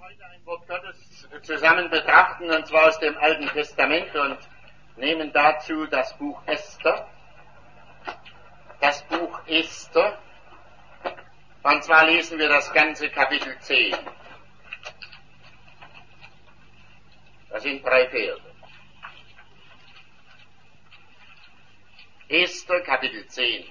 heute ein Wort Gottes zusammen betrachten, und zwar aus dem Alten Testament, und nehmen dazu das Buch Esther. Das Buch Esther. Und zwar lesen wir das ganze Kapitel 10. Das sind 3 Verse. Esther, Kapitel 10.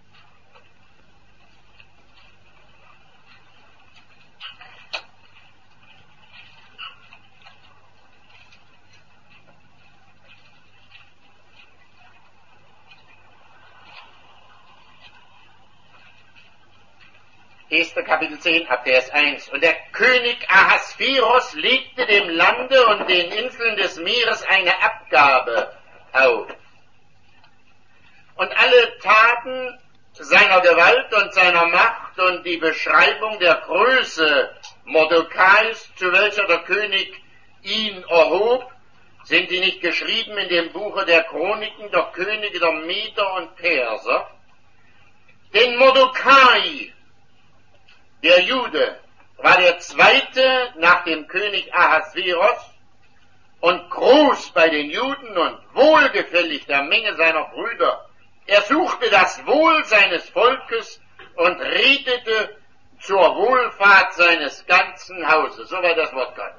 Esther Kapitel 10 ab Vers 1. Und der König Ahasveros legte dem Lande und den Inseln des Meeres eine Abgabe auf. Und alle Taten seiner Gewalt und seiner Macht und die Beschreibung der Größe Mordokais, zu welcher der König ihn erhob, sind die nicht geschrieben in dem Buche der Chroniken der Könige der Meder und Perser? Denn Mordokai, der Jude, war der zweite nach dem König Ahasveros und groß bei den Juden und wohlgefällig der Menge seiner Brüder. Er suchte das Wohl seines Volkes und redete zur Wohlfahrt seines ganzen Hauses. Soweit das Wort Gottes.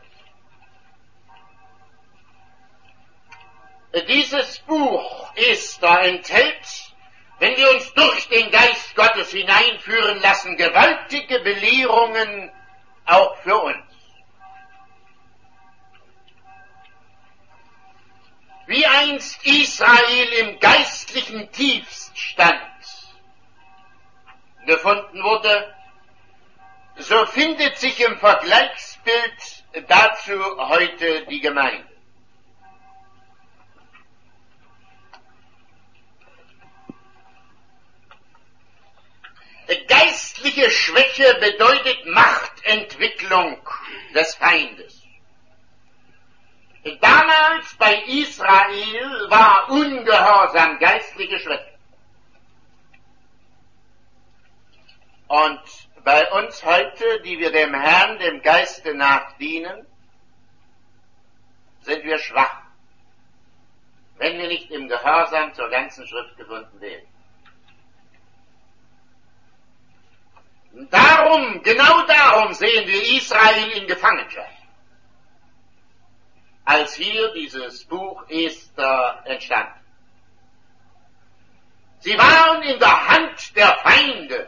Dieses Buch Esther enthält, wenn wir uns durch den Geist Gottes hineinführen lassen, gewaltige Belehrungen auch für uns. Wie einst Israel im geistlichen Tiefstand gefunden wurde, so findet sich im Vergleichsbild dazu heute die Gemeinde. Geistliche Schwäche bedeutet Machtentwicklung des Feindes. Damals bei Israel war Ungehorsam geistliche Schwäche. Und bei uns heute, die wir dem Herrn, dem Geiste nach dienen, sind wir schwach, wenn wir nicht im Gehorsam zur ganzen Schrift gebunden werden. Darum, genau darum sehen wir Israel in Gefangenschaft, als hier dieses Buch Esther entstand. Sie waren in der Hand der Feinde.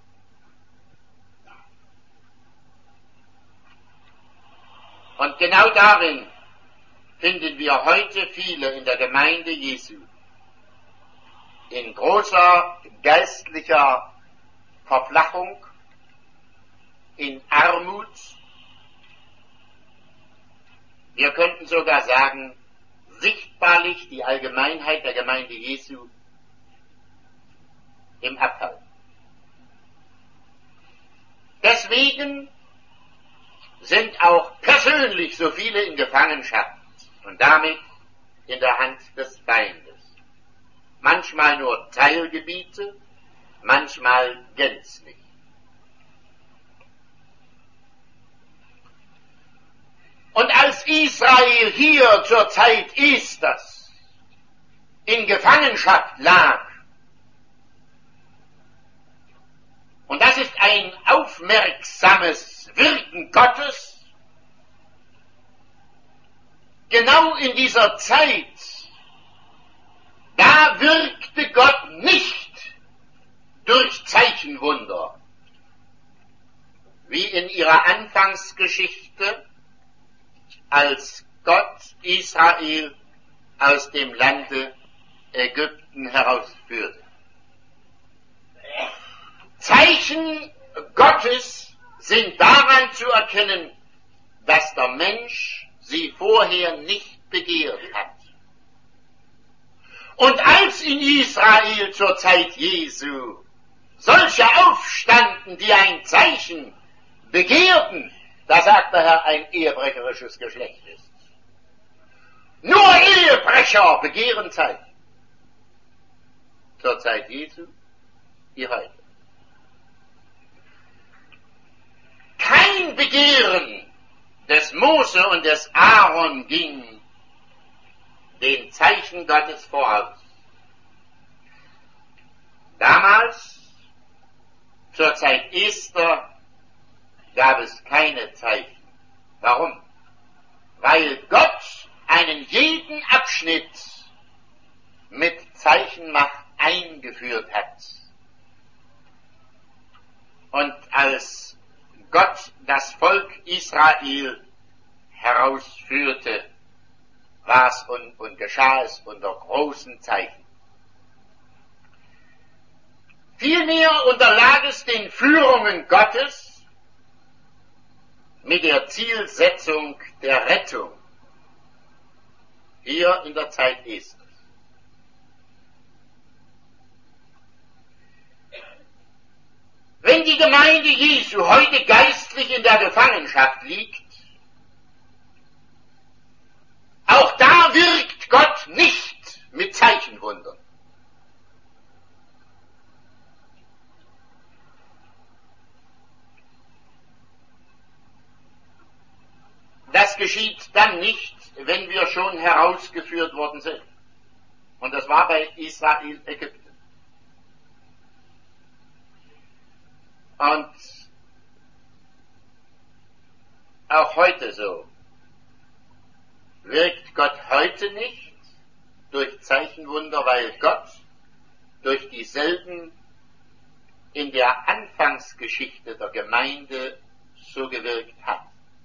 Und genau darin finden wir heute viele in der Gemeinde Jesu, in großer geistlicher Verflachung, in Armut. Wir könnten sogar sagen, sichtbarlich die Allgemeinheit der Gemeinde Jesu im Abfall. Deswegen sind auch persönlich so viele in Gefangenschaft und damit in der Hand des Feindes. Manchmal nur Teilgebiete, manchmal gänzlich. Und als Israel hier zur Zeit Esters in Gefangenschaft lag, und das ist ein aufmerksames Wirken Gottes, genau in dieser Zeit, da wirkte Gott nicht durch Zeichenwunder, wie in ihrer Anfangsgeschichte, als Gott Israel aus dem Lande Ägypten herausführte. Zeichen Gottes sind daran zu erkennen, dass der Mensch sie vorher nicht begehrt hat. Und als in Israel zur Zeit Jesu solche aufstanden, die ein Zeichen begehrten, da sagt der Herr, ein ehebrecherisches Geschlecht ist. Nur Ehebrecher begehren Zeichen. Zur Zeit Jesu, wie heute. Kein Begehren des Mose und des Aaron ging den Zeichen Gottes voraus. Damals, zur Zeit Esther, gab es keine Zeichen. Warum? Weil Gott einen jeden Abschnitt mit Zeichenmacht eingeführt hat. Und als Gott das Volk Israel herausführte, war es und geschah es unter großen Zeichen. Vielmehr unterlag es den Führungen Gottes mit der Zielsetzung der Rettung hier in der Zeit Esters. Wenn die Gemeinde Jesu heute geistlich in der Gefangenschaft liegt, auch da wirkt Gott nicht mit Zeichenwundern. Das geschieht dann nicht, wenn wir schon herausgeführt worden sind. Und das war bei Israel Ägypten. Und auch heute so. Wirkt Gott heute nicht durch Zeichenwunder, weil Gott durch dieselben in der Anfangsgeschichte der Gemeinde so gewirkt hat.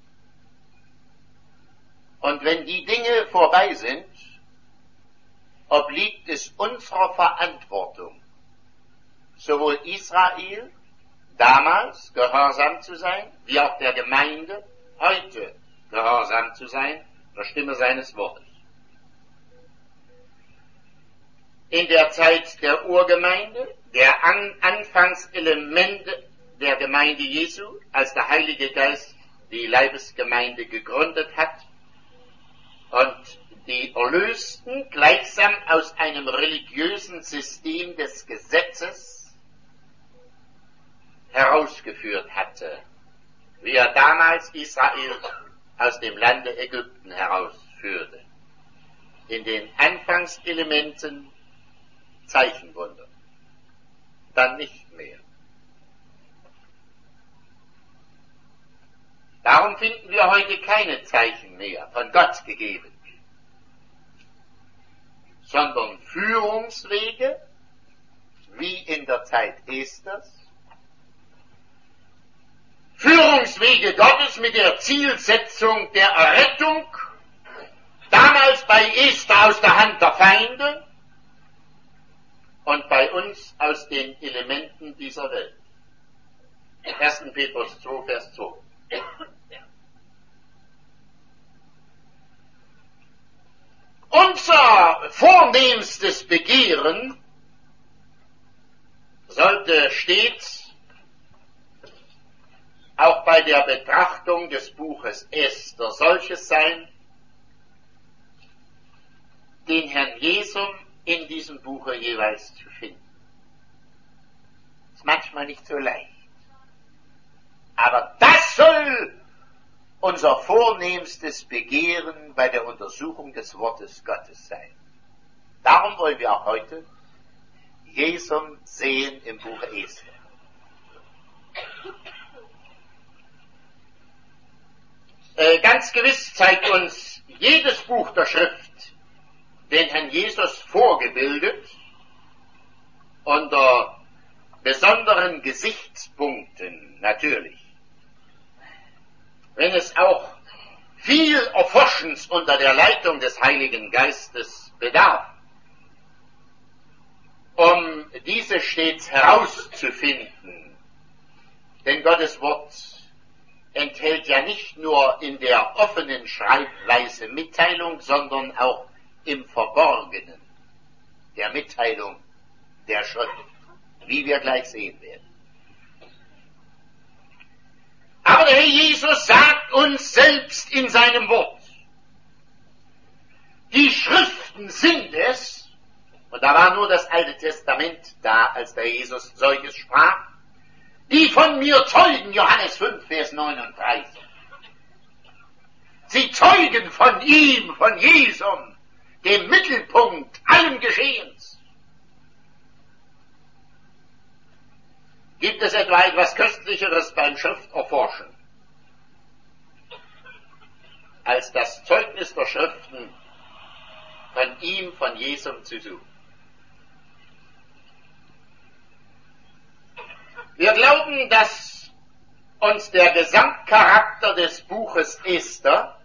Und wenn die Dinge vorbei sind, obliegt es unserer Verantwortung, sowohl Israel damals gehorsam zu sein, wie auch der Gemeinde heute gehorsam zu sein, der Stimme seines Wortes. In der Zeit der Urgemeinde, der Anfangselemente der Gemeinde Jesu, als der Heilige Geist die Leibesgemeinde gegründet hat und die Erlösten gleichsam aus einem religiösen System des Gesetzes herausgeführt hatte, wie er damals Israel aus dem Lande Ägypten herausführte. In den Anfangselementen Zeichenwunder. Dann nicht mehr. Darum finden wir heute keine Zeichen mehr von Gott gegeben, sondern Führungswege, wie in der Zeit Esters, Führungswege Gottes mit der Zielsetzung der Errettung, damals bei Esther aus der Hand der Feinde und bei uns aus den Elementen dieser Welt. 1. Petrus 2, Vers 2. Unser vornehmstes Begehren sollte stets auch bei der Betrachtung des Buches Esther solches sein, den Herrn Jesum in diesem Buche jeweils zu finden. Ist manchmal nicht so leicht. Aber das soll unser vornehmstes Begehren bei der Untersuchung des Wortes Gottes sein. Darum wollen wir auch heute Jesum sehen im Buche Esther. Ganz gewiss zeigt uns jedes Buch der Schrift den Herrn Jesus vorgebildet unter besonderen Gesichtspunkten natürlich. Wenn es auch viel Erforschens unter der Leitung des Heiligen Geistes bedarf, um diese stets herauszufinden. Denn Gottes Wort enthält ja nicht nur in der offenen Schreibweise Mitteilung, sondern auch im Verborgenen der Mitteilung der Schrift, wie wir gleich sehen werden. Aber der Herr Jesus sagt uns selbst in seinem Wort, die Schriften sind es, und da war nur das Alte Testament da, als der Jesus solches sprach, die von mir zeugen, Johannes 5, Vers 39. Sie zeugen von ihm, von Jesum, dem Mittelpunkt allen Geschehens. Gibt es etwa etwas Köstlicheres beim Schrifterforschen, als das Zeugnis der Schriften von ihm, von Jesum zu suchen? Wir glauben, dass uns der Gesamtcharakter des Buches Esther,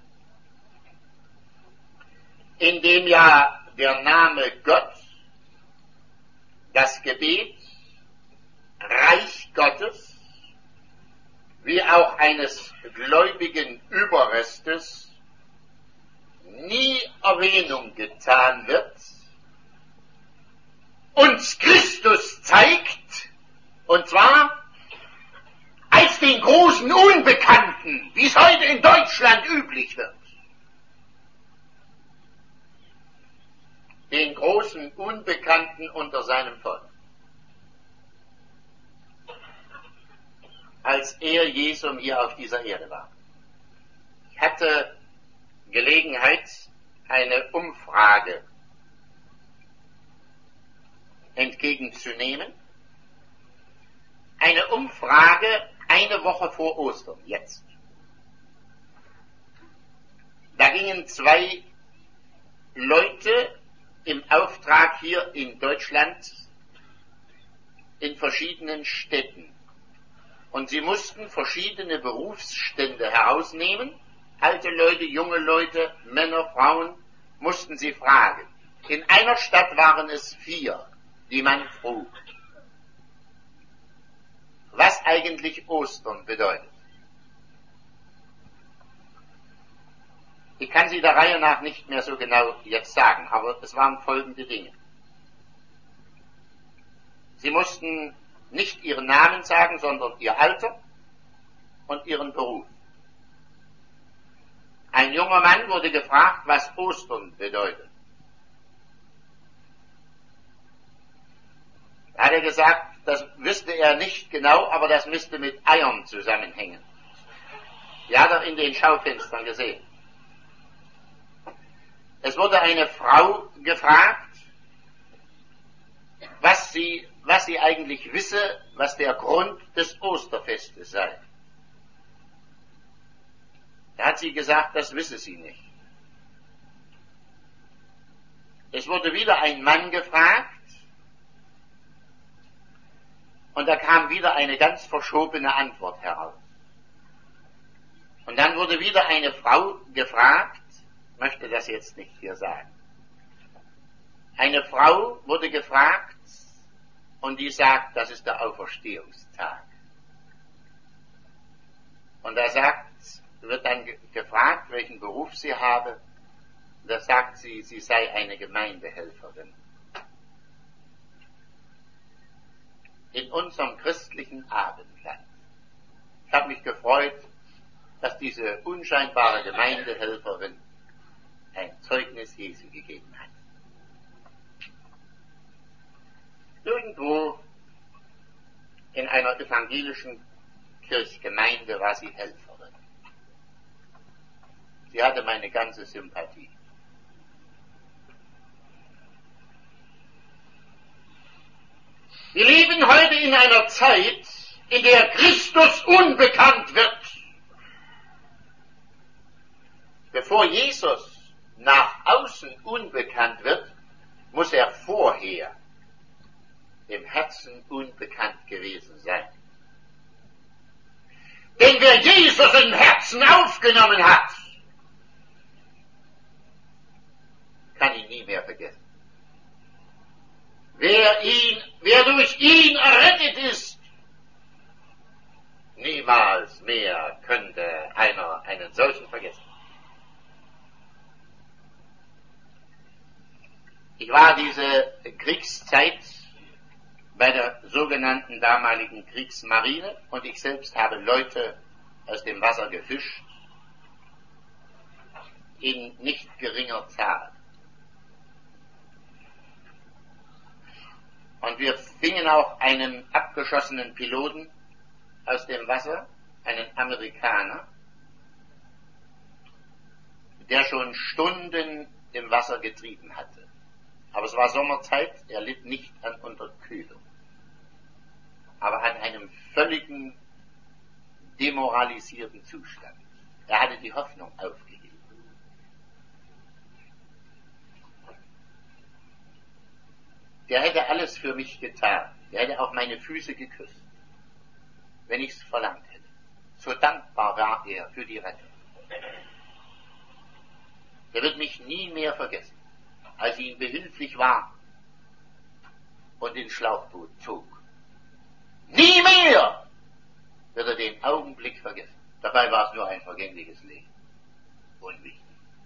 in dem ja der Name Gott, das Gebet, Reich Gottes, wie auch eines gläubigen Überrestes, nie Erwähnung getan wird, uns Christus zeigt, und zwar als den großen Unbekannten, wie es heute in Deutschland üblich wird. Den großen Unbekannten unter seinem Volk. Als er Jesum hier auf dieser Erde war. Ich hatte Gelegenheit, eine Umfrage entgegenzunehmen. Eine Umfrage eine Woche vor Ostern, jetzt. Da gingen 2 Leute im Auftrag hier in Deutschland in verschiedenen Städten. Und sie mussten verschiedene Berufsstände herausnehmen. Alte Leute, junge Leute, Männer, Frauen, mussten sie fragen. In einer Stadt waren es 4, die man frug, was eigentlich Ostern bedeutet. Ich kann sie der Reihe nach nicht mehr so genau jetzt sagen, aber es waren folgende Dinge. Sie mussten nicht ihren Namen sagen, sondern ihr Alter und ihren Beruf. Ein junger Mann wurde gefragt, was Ostern bedeutet. Da hat er gesagt, das wüsste er nicht genau, aber das müsste mit Eiern zusammenhängen. Die hat er in den Schaufenstern gesehen. Es wurde eine Frau gefragt, was sie eigentlich wisse, was der Grund des Osterfestes sei. Da hat sie gesagt, das wisse sie nicht. Es wurde wieder ein Mann gefragt, und da kam wieder eine ganz verschobene Antwort heraus. Und dann wurde wieder eine Frau gefragt, möchte das jetzt nicht hier sagen. Eine Frau wurde gefragt, und die sagt, das ist der Auferstehungstag. Und da wird dann gefragt, welchen Beruf sie habe. Da sagt sie, sie sei eine Gemeindehelferin. In unserem christlichen Abendland. Ich habe mich gefreut, dass diese unscheinbare Gemeindehelferin ein Zeugnis Jesu gegeben hat. Irgendwo in einer evangelischen Kirchgemeinde war sie Helferin. Sie hatte meine ganze Sympathie. Wir leben heute in einer Zeit, in der Christus unbekannt wird. Bevor Jesus nach außen unbekannt wird, muss er vorher im Herzen unbekannt gewesen sein. Denn wer Jesus im Herzen aufgenommen hat, kann ihn nie mehr vergessen. Wer durch ihn errettet ist, niemals mehr könnte einer einen solchen vergessen. Ich war diese Kriegszeit bei der sogenannten damaligen Kriegsmarine und ich selbst habe Leute aus dem Wasser gefischt in nicht geringer Zahl. Und wir fingen auch einen abgeschossenen Piloten aus dem Wasser, einen Amerikaner. schon Stunden im Wasser getrieben hatte. Aber es war Sommerzeit, er litt nicht an Unterkühlung, aber an einem völligen demoralisierten Zustand. Er hatte die Hoffnung aufgegeben. Der hätte alles für mich getan. Der hätte auch meine Füße geküsst, wenn ich es verlangt hätte. So dankbar war er für die Rettung. Er wird mich nie mehr vergessen, als ich ihm behilflich war und den Schlauchboot zog. Nie mehr wird er den Augenblick vergessen. Dabei war es nur ein vergängliches Leben. Unwichtig.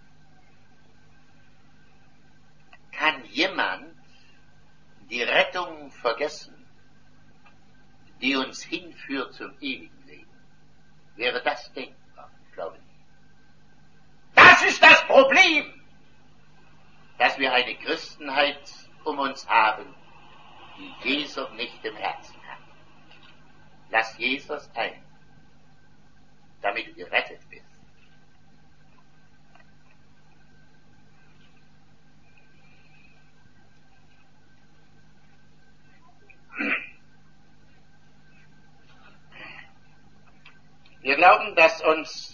Kann jemand die Rettung vergessen, die uns hinführt zum ewigen Leben? Wäre das denkbar? Ich glaube nicht. Das ist das Problem, dass wir eine Christenheit um uns haben, die Jesus nicht im Herzen hat. Lass Jesus ein, damit du gerettet bist. Wir glauben, dass uns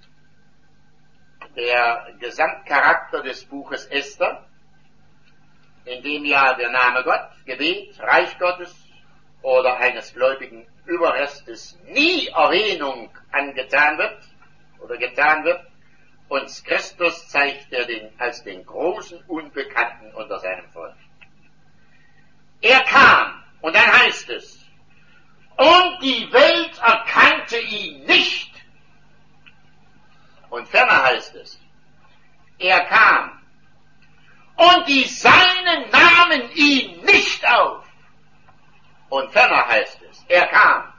der Gesamtcharakter des Buches Esther, in dem ja der Name Gott, Gebet, Reich Gottes oder eines gläubigen Überrestes nie Erwähnung angetan wird oder getan wird, uns Christus zeigt er als den großen Unbekannten unter seinem Volk. Er kam, und dann heißt es, und die Welt erkannte ihn nicht. Und ferner heißt es, er kam, und die Seinen nahmen ihn nicht auf. Und ferner heißt es, er kam.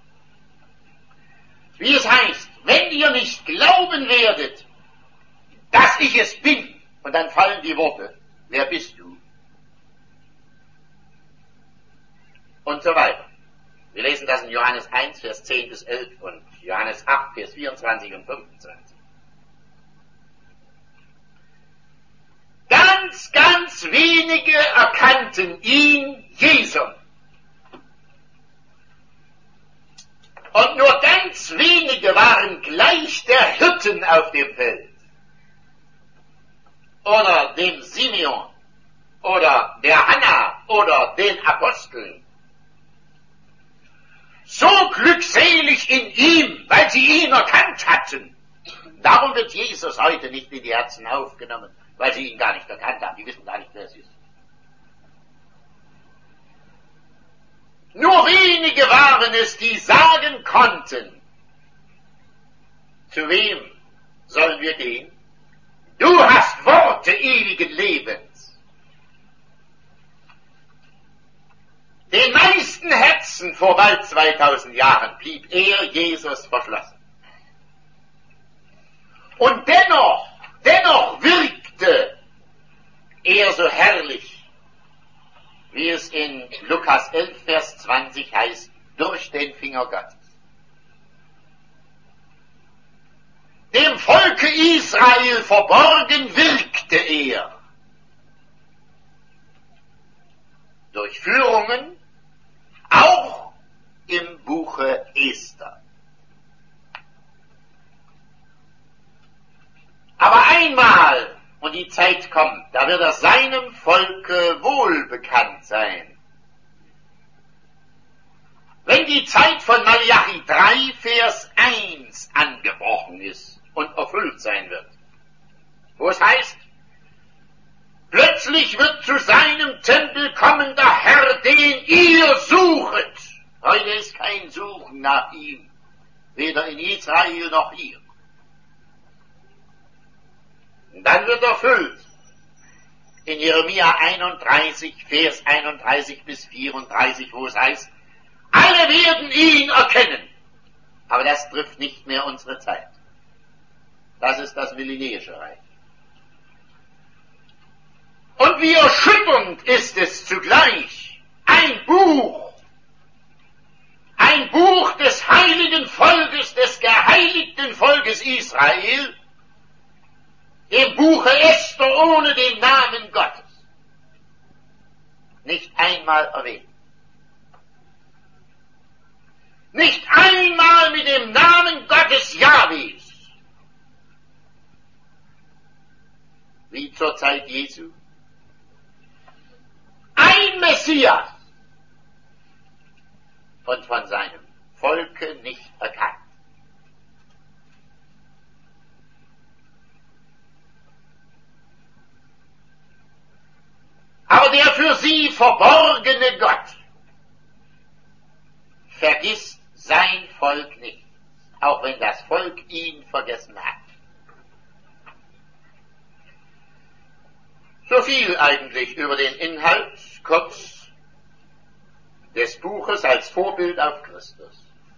Wie es heißt, wenn ihr nicht glauben werdet, dass ich es bin, und dann fallen die Worte, wer bist du? Und so weiter. Wir lesen das in Johannes 1, Vers 10 bis 11 und Johannes 8, Vers 24 und 25. Ganz wenige erkannten ihn, Jesus. Und nur ganz wenige waren gleich der Hirten auf dem Feld. Oder dem Simeon. Oder der Hanna. Oder den Aposteln. So glückselig in ihm, weil sie ihn erkannt hatten. Darum wird Jesus heute nicht in die Herzen aufgenommen, weil sie ihn gar nicht erkannt haben. Die wissen gar nicht, wer es ist. Nur wenige waren es, die sagen konnten, zu wem sollen wir gehen? Du hast Worte ewigen Lebens. Den meisten Herzen vor bald 2000 Jahren blieb er, Jesus, verschlossen. Und dennoch wirkte er so herrlich, wie es in Lukas 11, Vers 20 heißt, durch den Finger Gottes. Dem Volke Israel verborgen wirkte er. Durch Führungen, auch im Buche Esther. Aber einmal, und die Zeit kommt, da wird er seinem Volke wohlbekannt sein. Wenn die Zeit von Malachi 3, Vers 1 angebrochen ist und erfüllt sein wird, wo es heißt, plötzlich wird zu seinem Tempel kommen der Herr, den ihr suchet. Heute ist kein Suchen nach ihm, weder in Israel noch hier. Und dann wird erfüllt in Jeremia 31, Vers 31 bis 34, wo es heißt, alle werden ihn erkennen. Aber das trifft nicht mehr unsere Zeit. Das ist das millenärische Reich. Und wie erschütternd ist es zugleich, ein Buch des heiligen Volkes, des geheiligten Volkes Israel, im Buche Esther ohne den Namen Gottes nicht einmal erwähnt. Nicht einmal mit dem Namen Gottes Jahwes, wie zur Zeit Jesu. Ein Messias und von seinem Volke nicht erkannt. Aber der für sie verborgene Gott vergisst sein Volk nicht, auch wenn das Volk ihn vergessen hat. So viel eigentlich über den Inhalt, kurz, des Buches als Vorbild auf Christus.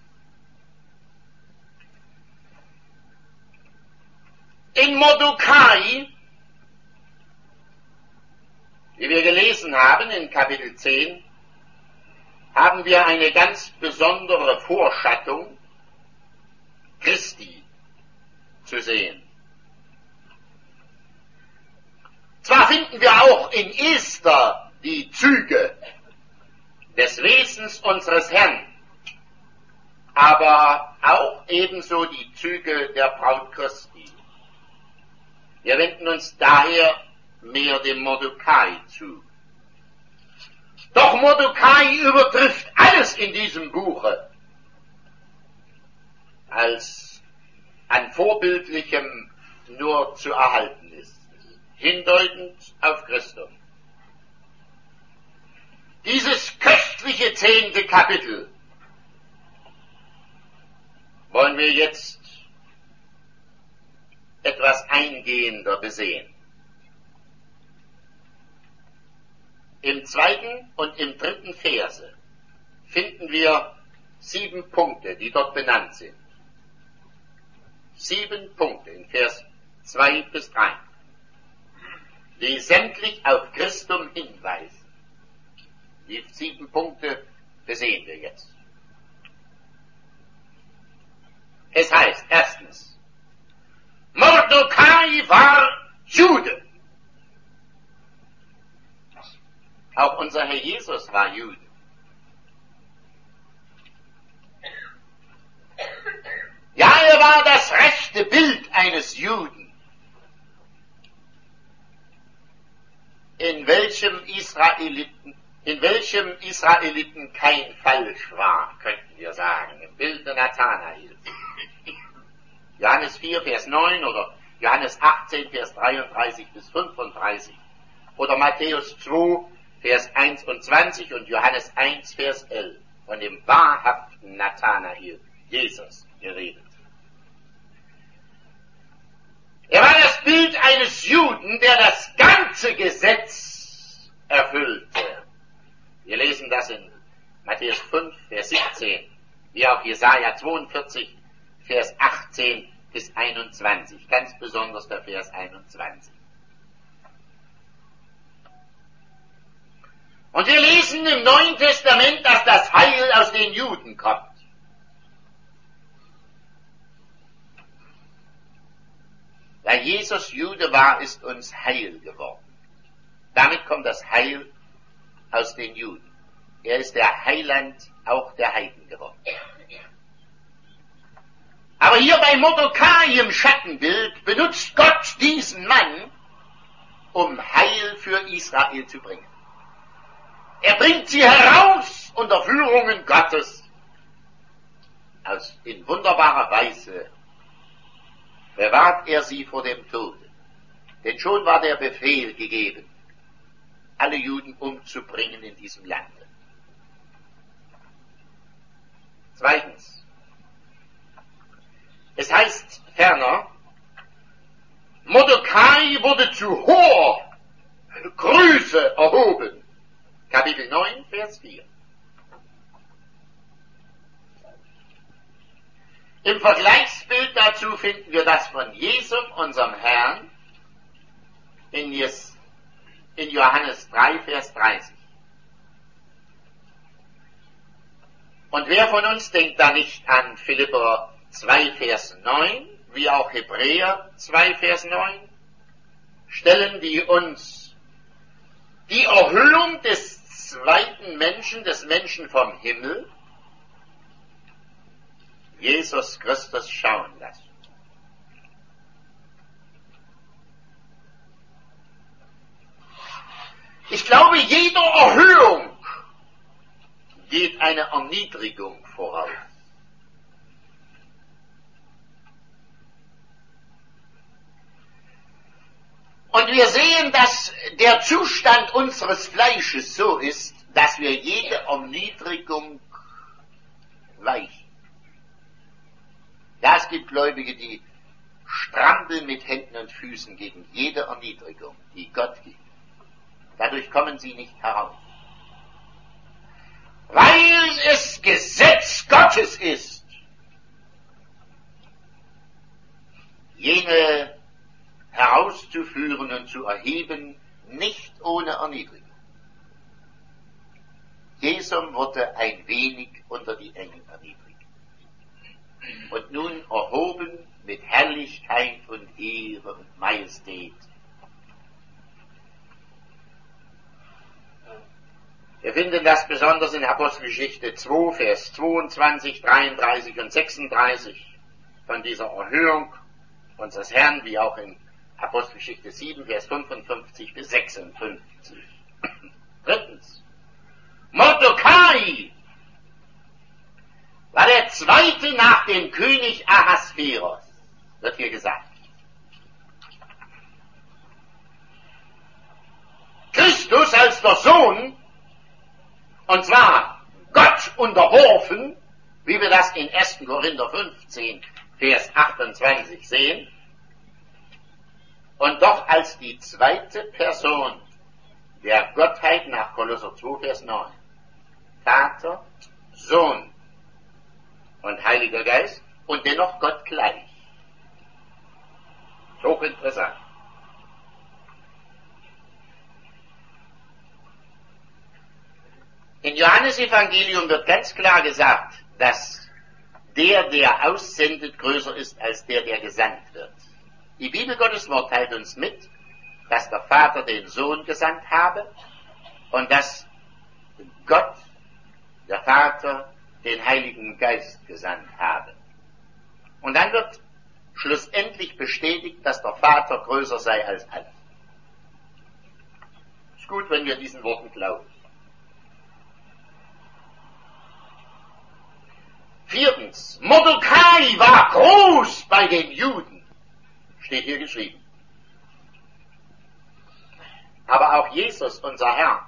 In Mordecai, wie wir gelesen haben in Kapitel 10, haben wir eine ganz besondere Vorschattung Christi zu sehen. Zwar finden wir auch in Esther die Züge des Wesens unseres Herrn, aber auch ebenso die Züge der Braut Christi. Wir wenden uns daher mehr dem Mordecai zu. Doch Mordecai übertrifft alles in diesem Buche, als an Vorbildlichem nur zu erhalten ist, hindeutend auf Christus. Dieses köstliche 10. Kapitel wollen wir jetzt etwas eingehender besehen. Im 2. und im 3. Verse finden wir 7 Punkte, die dort benannt sind. 7 Punkte in Vers 2 bis 3, die sämtlich auf Christum hinweisen. Die 7 Punkte besehen wir jetzt. Es heißt erstens, Mordecai war Jude. Auch unser Herr Jesus war Jude. Ja, er war das rechte Bild eines Juden, in welchem Israeliten kein Falsch war, könnten wir sagen, im Bilde Nathanael. Johannes 4, Vers 9 oder Johannes 18, Vers 33 bis 35 oder Matthäus 2, Vers 21 und Johannes 1, Vers 11, von dem wahrhaften Nathanael, Jesus, geredet. Er war das Bild eines Juden, der das ganze Gesetz erfüllte. Wir lesen das in Matthäus 5, Vers 17, wie auch Jesaja 42, Vers 18 bis 21, ganz besonders der Vers 21. Und wir lesen im Neuen Testament, dass das Heil aus den Juden kommt. Weil Jesus Jude war, ist uns Heil geworden. Damit kommt das Heil aus den Juden. Er ist der Heiland auch der Heiden geworden. Aber hier bei Mordecai im Schattenbild benutzt Gott diesen Mann, um Heil für Israel zu bringen. Er bringt sie heraus unter Führungen Gottes. In wunderbarer Weise bewahrt er sie vor dem Tode. Denn schon war der Befehl gegeben, alle Juden umzubringen in diesem Lande. Zweitens. Es heißt ferner, Mordecai wurde zu hoher Größe erhoben. Kapitel 9, Vers 4. Im Vergleichsbild dazu finden wir das von Jesum, unserem Herrn, in Johannes 3, Vers 30. Und wer von uns denkt da nicht an Philipper 2, Vers 9, wie auch Hebräer 2, Vers 9 stellen die uns die Erhöhung des zweiten Menschen, des Menschen vom Himmel, Jesus Christus, schauen lassen. Ich glaube, jeder Erhöhung geht eine Erniedrigung voraus. Und wir sehen, dass der Zustand unseres Fleisches so ist, dass wir jede Erniedrigung weichen. Ja, es gibt Gläubige, die strampeln mit Händen und Füßen gegen jede Erniedrigung, die Gott gibt. Dadurch kommen sie nicht heraus. Weil es Gesetz Gottes ist, jene herauszuführen und zu erheben, nicht ohne Erniedrigung. Jesum wurde ein wenig unter die Engel erniedrigt. Und nun erhoben mit Herrlichkeit und Ehre und Majestät. Wir finden das besonders in Apostelgeschichte 2, Vers 22, 33 und 36 von dieser Erhöhung unseres Herrn, wie auch in Apostelgeschichte 7, Vers 55 bis 56. Drittens, Mordecai war der zweite nach dem König Ahasveros, wird hier gesagt. Christus als der Sohn, und zwar Gott unterworfen, wie wir das in 1. Korinther 15, Vers 28 sehen, und doch als die zweite Person der Gottheit nach Kolosser 2, Vers 9. Vater, Sohn und Heiliger Geist und dennoch Gott gleich. Hochinteressant. Im Johannesevangelium wird ganz klar gesagt, dass der aussendet, größer ist als der gesandt wird. Die Bibel Gottes Wort teilt uns mit, dass der Vater den Sohn gesandt habe und dass Gott, der Vater, den Heiligen Geist gesandt habe. Und dann wird schlussendlich bestätigt, dass der Vater größer sei als alles. Ist gut, wenn wir diesen Worten glauben. Viertens, Mordecai war groß bei den Juden, steht hier geschrieben. Aber auch Jesus, unser Herr,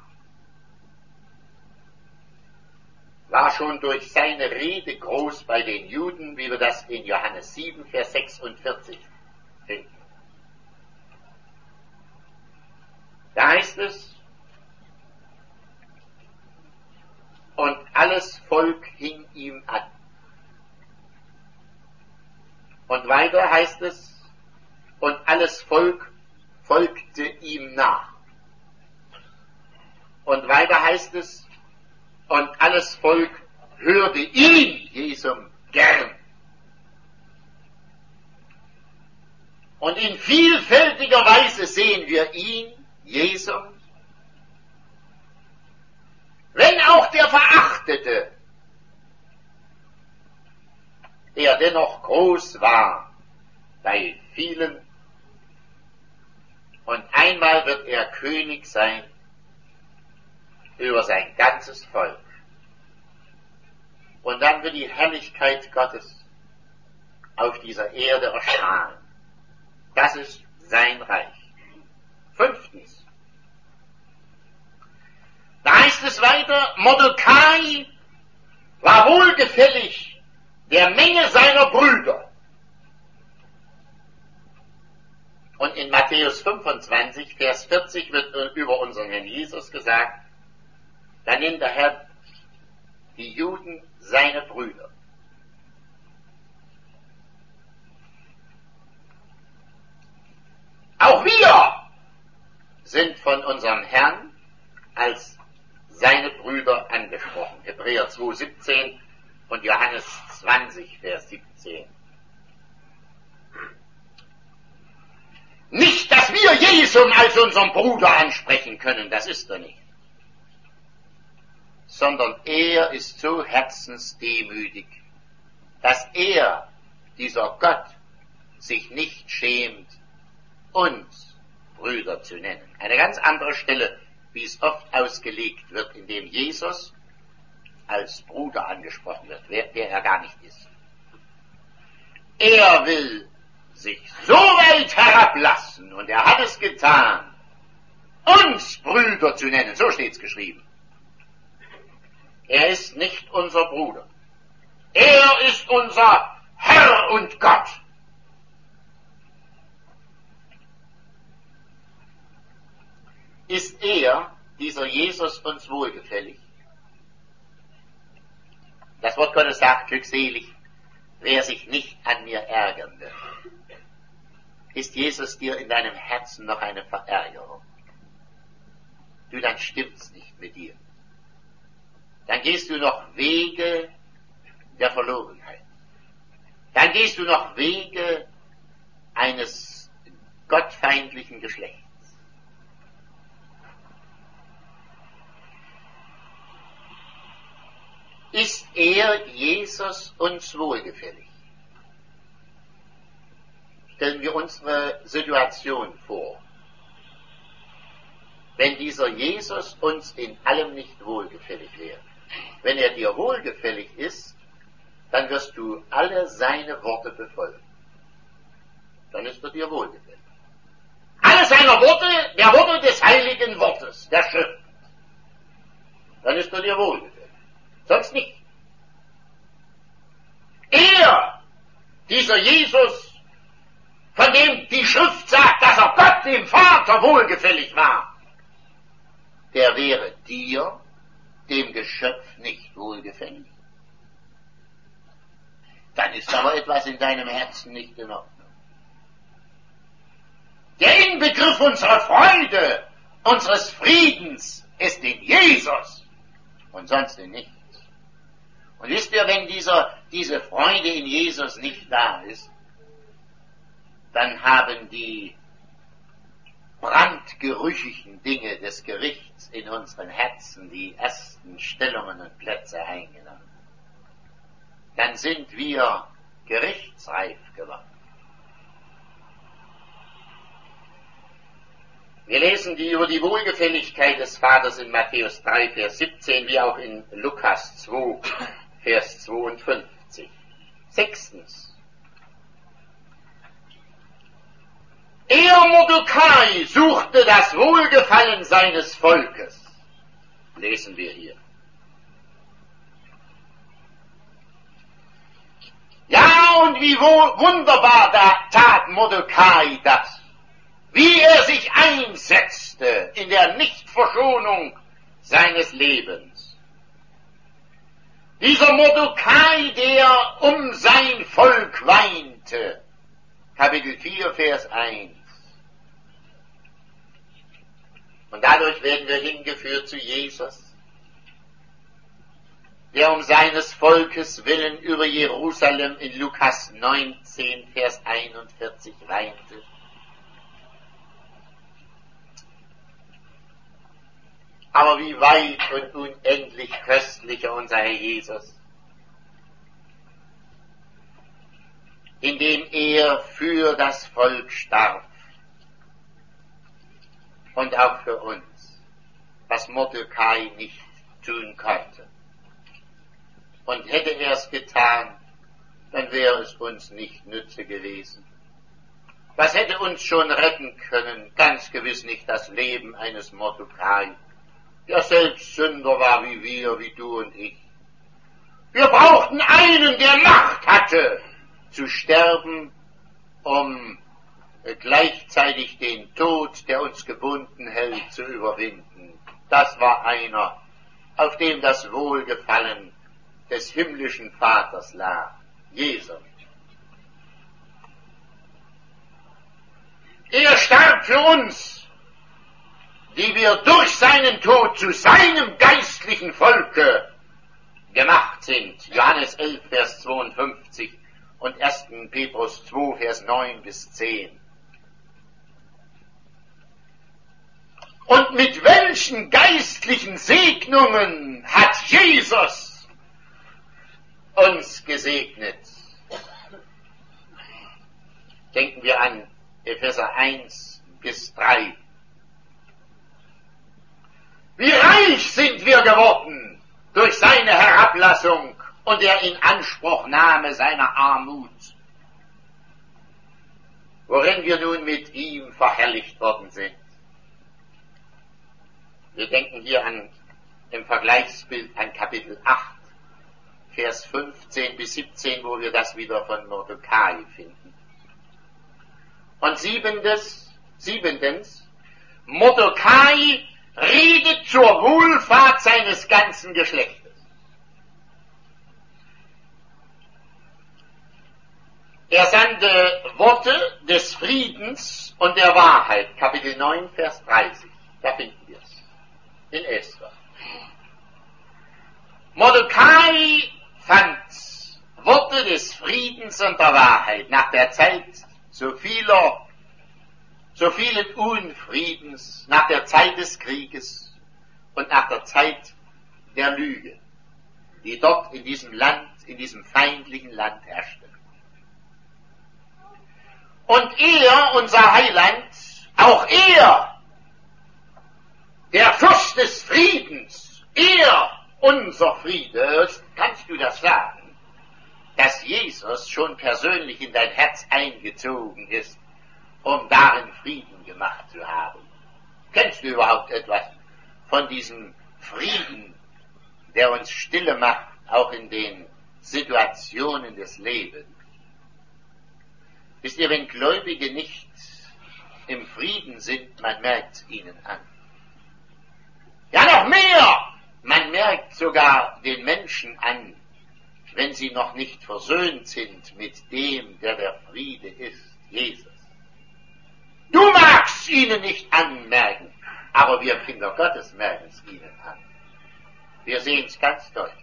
war schon durch seine Rede groß bei den Juden, wie wir das in Johannes 7, Vers 46 finden. Da heißt es, und alles Volk hing ihm an. Und weiter heißt es, und alles Volk folgte ihm nach. Und weiter heißt es, und alles Volk hörte ihn, Jesum, gern. Und in vielfältiger Weise sehen wir ihn, Jesum, wenn auch der Verachtete, der dennoch groß war bei vielen, und einmal wird er König sein über sein ganzes Volk. Und dann wird die Herrlichkeit Gottes auf dieser Erde erstrahlen. Das ist sein Reich. Fünftens. Da heißt es weiter, Mordecai war wohlgefällig der Menge seiner Brüder. Und in Matthäus 25, Vers 40 wird über unseren Herrn Jesus gesagt, da nennt der Herr die Juden seine Brüder. Auch wir sind von unserem Herrn als seine Brüder angesprochen. Hebräer 2, 17 und Johannes 20, Vers 17. Nicht, dass wir als unseren Bruder ansprechen können, das ist er nicht. Sondern er ist so herzensdemütig, dass er, dieser Gott, sich nicht schämt, uns Brüder zu nennen. Eine ganz andere Stelle, wie es oft ausgelegt wird, indem Jesus als Bruder angesprochen wird, der er gar nicht ist. Er will sich so weit herablassen, und er hat es getan, uns Brüder zu nennen, so steht's geschrieben. Er ist nicht unser Bruder. Er ist unser Herr und Gott. Ist er, dieser Jesus, uns wohlgefällig? Das Wort Gottes sagt, glückselig, wer sich nicht an mir ärgern wird. Ist Jesus dir in deinem Herzen noch eine Verärgerung? Du, dann stimmt's nicht mit dir. Dann gehst du noch Wege der Verlorenheit. Dann gehst du noch Wege eines gottfeindlichen Geschlechts. Ist er, Jesus, uns wohlgefällig? Stellen wir unsere Situation vor. Wenn dieser Jesus uns in allem nicht wohlgefällig wäre, wenn er dir wohlgefällig ist, dann wirst du alle seine Worte befolgen. Dann ist er dir wohlgefällig. Alle seiner Worte, der Worte des heiligen Wortes, der Schrift. Dann ist er dir wohlgefällig. Sonst nicht. Er, dieser Jesus, von dem die Schrift sagt, dass er Gott, dem Vater, wohlgefällig war, der wäre dir, dem Geschöpf, nicht wohlgefällig. Dann ist aber etwas in deinem Herzen nicht in Ordnung. Der Inbegriff unserer Freude, unseres Friedens ist in Jesus und sonst in nichts. Und wisst ihr, wenn diese Freude in Jesus nicht da ist, dann haben die brandgerüchigen Dinge des Gerichts in unseren Herzen die ersten Stellungen und Plätze eingenommen. Dann sind wir gerichtsreif geworden. Wir lesen über die Wohlgefälligkeit des Vaters in Matthäus 3, Vers 17, wie auch in Lukas 2, Vers 52. Sechstens. Er, Mordecai, suchte das Wohlgefallen seines Volkes. Lesen wir hier. Ja, und wie wunderbar da tat Mordecai das. Wie er sich einsetzte in der Nichtverschonung seines Lebens. Dieser Mordecai, der um sein Volk weinte. Kapitel 4, Vers 1. Und dadurch werden wir hingeführt zu Jesus, der um seines Volkes willen über Jerusalem in Lukas 19, Vers 41 weinte. Aber wie weit und unendlich köstlicher unser Herr Jesus, indem er für das Volk starb und auch für uns, was Mordecai nicht tun konnte. Und hätte er es getan, dann wäre es uns nicht nütze gewesen. Was hätte uns schon retten können? Ganz gewiss nicht das Leben eines Mordecai, der selbst Sünder war wie wir, wie du und ich. Wir brauchten einen, der Macht hatte, zu sterben, um gleichzeitig den Tod, der uns gebunden hält, zu überwinden. Das war einer, auf dem das Wohlgefallen des himmlischen Vaters lag, Jesus. Er starb für uns, die wir durch seinen Tod zu seinem geistlichen Volke gemacht sind. Johannes 11, Vers 52 und 1. Petrus 2, Vers 9 bis 10. Und mit welchen geistlichen Segnungen hat Jesus uns gesegnet? Denken wir an Epheser 1 bis 3. Wie reich sind wir geworden durch seine Herablassung und der Inanspruchnahme seiner Armut, worin wir nun mit ihm verherrlicht worden sind. Wir denken hier im Vergleichsbild an Kapitel 8, Vers 15 bis 17, wo wir das wieder von Mordecai finden. Und siebentens, Mordecai redet zur Wohlfahrt seines ganzen Geschlechtes. Er sandte Worte des Friedens und der Wahrheit, Kapitel 9, Vers 30. Da finden wir es. In Esther. Mordecai fand Worte des Friedens und der Wahrheit nach der Zeit so vielen Unfriedens, nach der Zeit des Krieges und nach der Zeit der Lüge, die dort in diesem Land, in diesem feindlichen Land herrschte. Und er, unser Heiland, auch er, der Fürst des Friedens, er, unser Friede, kannst du das sagen, dass Jesus schon persönlich in dein Herz eingezogen ist, um darin Frieden gemacht zu haben? Kennst du überhaupt etwas von diesem Frieden, der uns stille macht, auch in den Situationen des Lebens? Wisst ihr, wenn Gläubige nicht im Frieden sind, man merkt es ihnen an. Ja, noch mehr! Man merkt sogar den Menschen an, wenn sie noch nicht versöhnt sind mit dem, der der Friede ist, Jesus. Du magst ihnen nicht anmerken, aber wir Kinder Gottes merken es ihnen an. Wir sehen es ganz deutlich.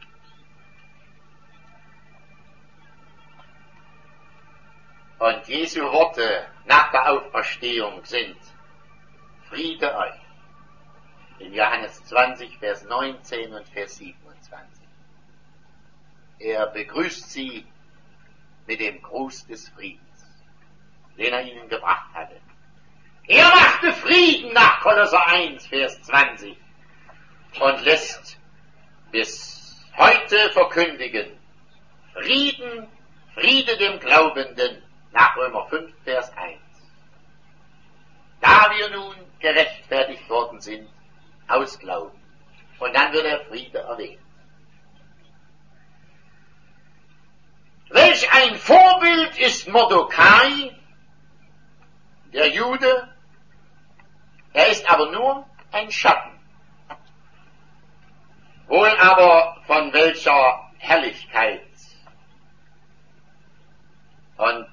Und Jesu Worte nach der Auferstehung sind: Friede euch. In Johannes 20, Vers 19 und Vers 27. Er begrüßt sie mit dem Gruß des Friedens, den er ihnen gebracht hatte. Er machte Frieden nach Kolosser 1, Vers 20 und lässt bis heute verkündigen: Frieden, Friede dem Glaubenden, nach Römer 5, Vers 1. Da wir nun gerechtfertigt worden sind, aus Glauben. Und dann wird der Friede erwähnt. Welch ein Vorbild ist Mordecai, der Jude. Er ist aber nur ein Schatten. Wohl aber von welcher Herrlichkeit. Und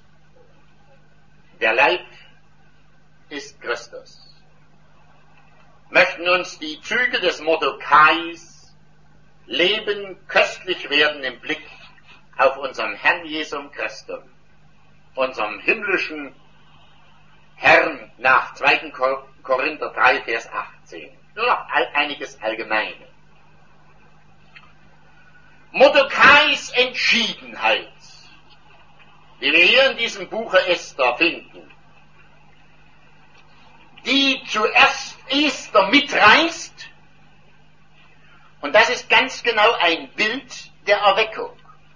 der Leib ist Christus. Möchten uns die Züge des Mordecais Leben köstlich werden im Blick auf unseren Herrn Jesum Christum, unserem himmlischen Herrn nach 2. Korinther 3, Vers 18. Nur noch einiges Allgemeine. Mordecais Entschiedenheit, die wir hier in diesem Buche Esther finden, die zuerst Esther mitreißt, und das ist ganz genau ein Bild der Erweckung.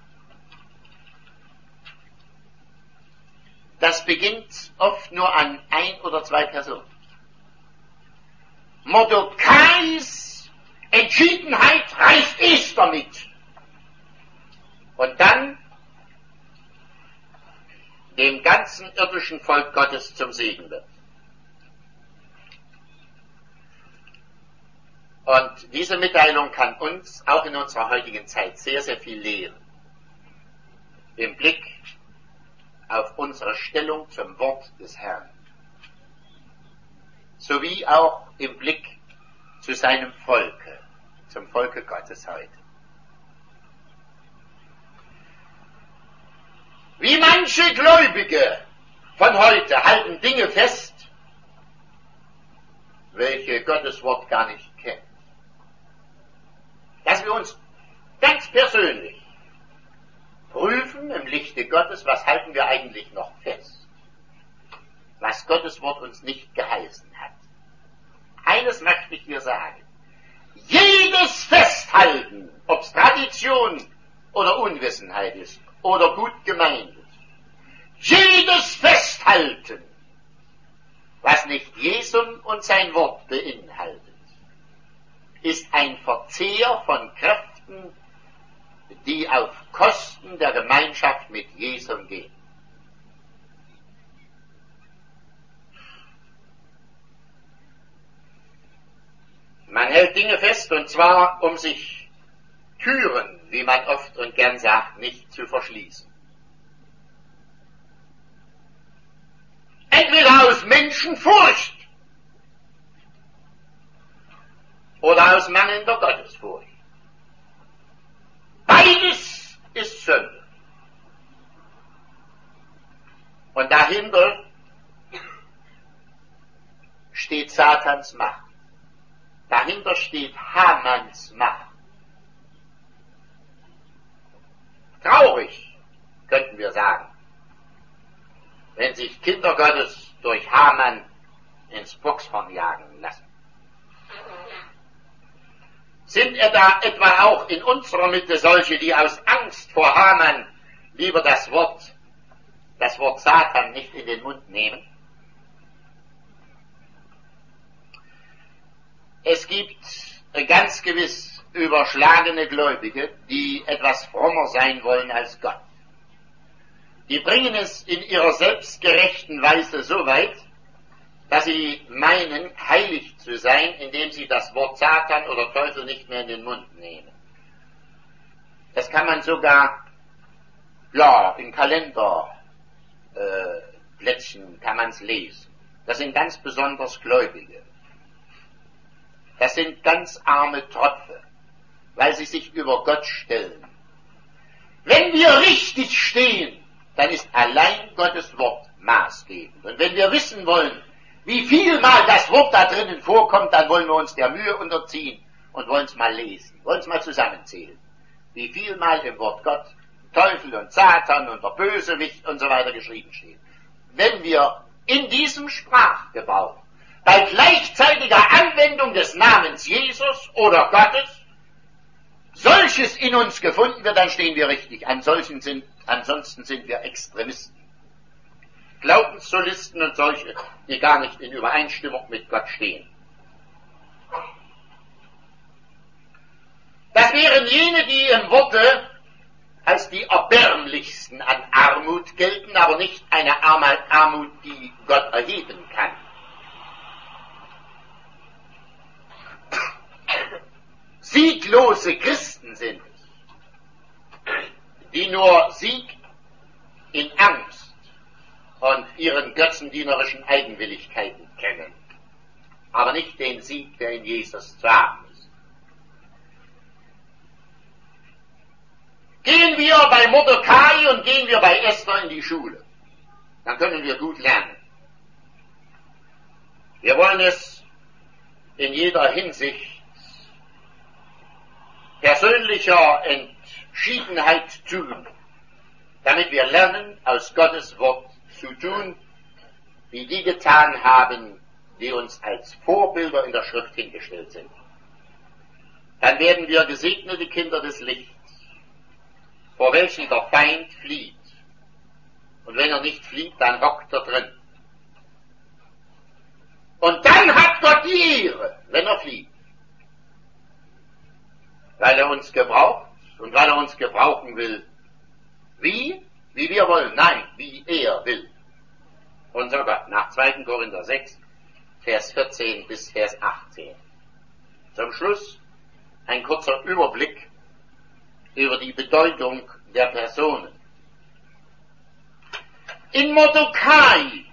Das beginnt oft nur an 1 oder 2 Personen. Mordecais Entschiedenheit reißt Esther mit. Und dann dem ganzen irdischen Volk Gottes zum Segen wird. Und diese Mitteilung kann uns auch in unserer heutigen Zeit sehr, sehr viel lehren. Im Blick auf unsere Stellung zum Wort des Herrn. Sowie auch im Blick zu seinem Volke, zum Volke Gottes heute. Wie manche Gläubige von heute halten Dinge fest, welche Gottes Wort gar nicht kennt. Dass wir uns ganz persönlich prüfen im Lichte Gottes, was halten wir eigentlich noch fest, was Gottes Wort uns nicht geheißen hat. Eines möchte ich dir sagen: Jedes Festhalten, ob es Tradition oder Unwissenheit ist oder gut gemeint ist, jedes Festhalten, was nicht Jesum und sein Wort beinhaltet, ist ein Verzehr von Kräften, die auf Kosten der Gemeinschaft mit Jesum gehen. Man hält Dinge fest, und zwar, um sich Türen, wie man oft und gern sagt, nicht zu verschließen. Entweder aus Menschenfurcht oder aus mangelnder Gottesfurcht. Beides ist Sünde. Und dahinter steht Satans Macht. Dahinter steht Hamanns Macht. Traurig, könnten wir sagen, wenn sich Kinder Gottes durch Haman ins Boxhorn jagen lassen. Sind da etwa auch in unserer Mitte solche, die aus Angst vor Haman lieber das Wort Satan nicht in den Mund nehmen? Es gibt ganz gewiss überschlagene Gläubige, die etwas frommer sein wollen als Gott. Die bringen es in ihrer selbstgerechten Weise so weit, dass sie meinen, heilig zu sein, indem sie das Wort Satan oder Teufel nicht mehr in den Mund nehmen. Das kann man sogar, in Kalenderplättchen kann man es lesen. Das sind ganz besonders Gläubige. Das sind ganz arme Tröpfe, weil sie sich über Gott stellen. Wenn wir richtig stehen, dann ist allein Gottes Wort maßgebend. Und wenn wir wissen wollen, wie viel mal das Wort da drinnen vorkommt, dann wollen wir uns der Mühe unterziehen und wollen es mal lesen, wollen es mal zusammenzählen. Wie viel mal im Wort Gott Teufel und Satan und der Bösewicht und so weiter geschrieben steht. Wenn wir in diesem Sprachgebrauch bei gleichzeitiger Anwendung des Namens Jesus oder Gottes solches in uns gefunden wird, dann stehen wir richtig. Ansonsten sind wir Extremisten. Glaubenssolisten und solche, die gar nicht in Übereinstimmung mit Gott stehen. Das wären jene, die im Worte als die erbärmlichsten an Armut gelten, aber nicht eine Armut, die Gott erheben kann. Sieglose Christen sind es, die nur Sieg in Angst und ihren götzendienerischen Eigenwilligkeiten kennen, aber nicht den Sieg, der in Jesus zu haben ist. Gehen wir bei Mordecai und gehen wir bei Esther in die Schule, dann können wir gut lernen. Wir wollen es in jeder Hinsicht persönlicher Entschiedenheit tun, damit wir lernen, aus Gottes Wort zu tun, wie die getan haben, die uns als Vorbilder in der Schrift hingestellt sind. Dann werden wir gesegnete Kinder des Lichts, vor welchen der Feind flieht. Und wenn er nicht flieht, dann hockt er drin. Und dann hat Gott die Ehre, wenn er flieht. Weil er uns gebraucht und weil er uns gebrauchen will. Wie? Wie wir wollen. Nein, wie er will. Unser Gott. Nach 2. Korinther 6, Vers 14 bis Vers 18. Zum Schluss ein kurzer Überblick über die Bedeutung der Personen. In Mordecai,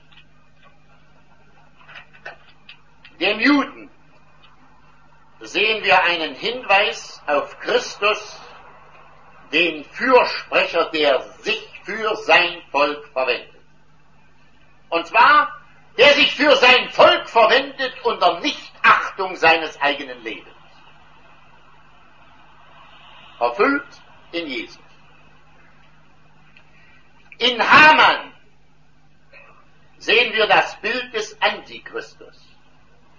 dem Juden, sehen wir einen Hinweis auf Christus, den Fürsprecher, der sich für sein Volk verwendet. Und zwar, der sich für sein Volk verwendet unter nicht Missachtung seines eigenen Lebens. Erfüllt in Jesus. In Haman sehen wir das Bild des Antichristus,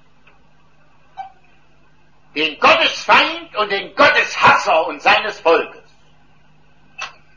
den Gottesfeind und den Gotteshasser und seines Volkes.